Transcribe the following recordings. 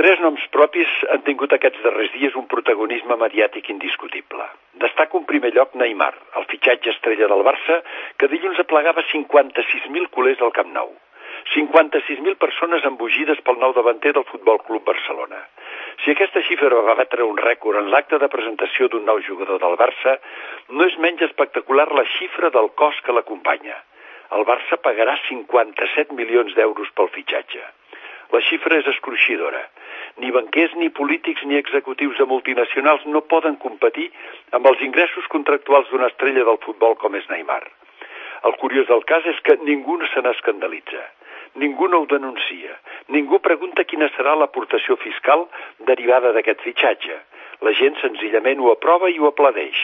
Tres noms propis han tingut aquests darrers dies un protagonisme mediàtic indiscutible. Destaca en primer lloc Neymar, el fitxatge estrella del Barça, que dilluns aplegava 56.000 culers al Camp Nou. 56.000 persones embogides pel nou davanter del Futbol Club Barcelona. Si aquesta xifra va batre un rècord en l'acte de presentació d'un nou jugador del Barça, no és menys espectacular la xifra del cost que l'acompanya. El Barça pagarà 57 milions d'euros pel fitxatge. La xifra és escruixidora. Ni banquers, ni polítics, ni executius de multinacionals no poden competir amb els ingressos contractuals d'una estrella del futbol com és Neymar. El curiós del cas és que ningú se n'escandalitza. Ningú no ho denuncia. Ningú pregunta quina serà l'aportació fiscal derivada d'aquest fitxatge. La gent senzillament ho aprova i ho aplaudeix.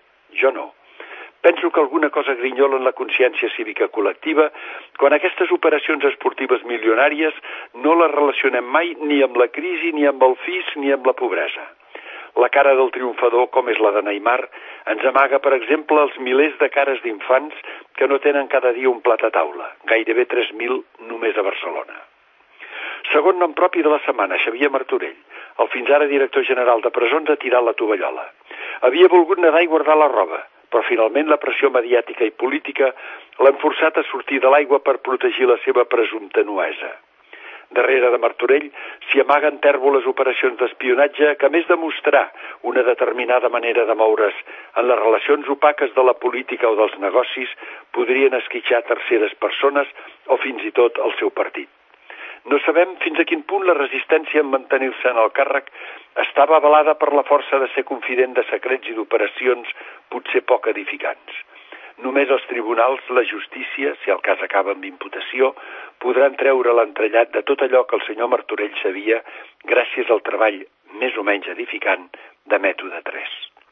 Jo no. Penso que alguna cosa grinyola en la consciència cívica col·lectiva quan aquestes operacions esportives milionàries no les relacionem mai ni amb la crisi, ni amb el fisc, ni amb la pobresa. La cara del triomfador, com és la de Neymar, ens amaga, per exemple, els milers de cares d'infants que no tenen cada dia un plat a taula, gairebé 3.000 només a Barcelona. Segon nom propi de la setmana, Xavier Martorell, el fins ara director general de presons, ha tirat la tovallola. Havia volgut nedar i guardar la roba, però finalment la pressió mediàtica i política l'han forçat a sortir de l'aigua per protegir la seva presumpta nuesa. Darrere de Martorell s'hi amaguen tèrboles operacions d'espionatge que, a més de mostrar una determinada manera de moure's en les relacions opaques de la política o dels negocis, podrien esquitxar terceres persones o fins i tot el seu partit. No sabem fins a quin punt la resistència en mantenir-se en el càrrec estava avalada per la força de ser confident de secrets i d'operacions potser poc edificants. Només els tribunals, la justícia, si el cas acaba amb imputació, podran treure l'entrellat de tot allò que el senyor Martorell sabia gràcies al treball més o menys edificant de Mètode 3.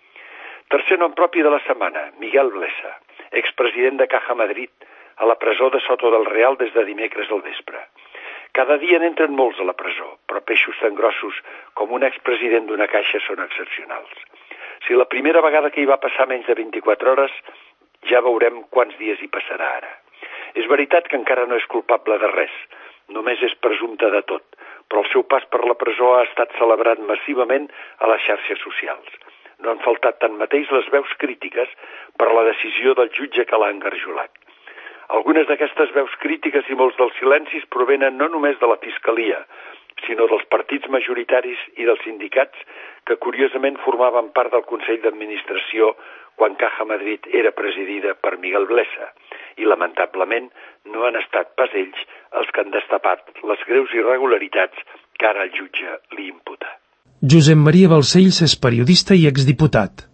Tercer nom propi de la setmana, Miguel Blesa, expresident de Caja Madrid, a la presó de Soto del Real des de dimecres al vespre. Cada dia n'entren molts a la presó, però peixos tan grossos com un expresident d'una caixa són excepcionals. Si la primera vegada que hi va passar menys de 24 hores, ja veurem quants dies hi passarà ara. És veritat que encara no és culpable de res, només és presumpte de tot, però el seu pas per la presó ha estat celebrat massivament a les xarxes socials. No han faltat tanmateix les veus crítiques per la decisió del jutge que l'ha engarjolat. Algunes d'aquestes veus crítiques i molts dels silencis provenen no només de la Fiscalia, sinó dels partits majoritaris i dels sindicats que curiosament formaven part del Consell d'Administració quan Caja Madrid era presidida per Miguel Blesa, i lamentablement no han estat pas ells els que han destapat les greus irregularitats que ara el jutge li imputa. Josep Maria Balcells és periodista i exdiputat.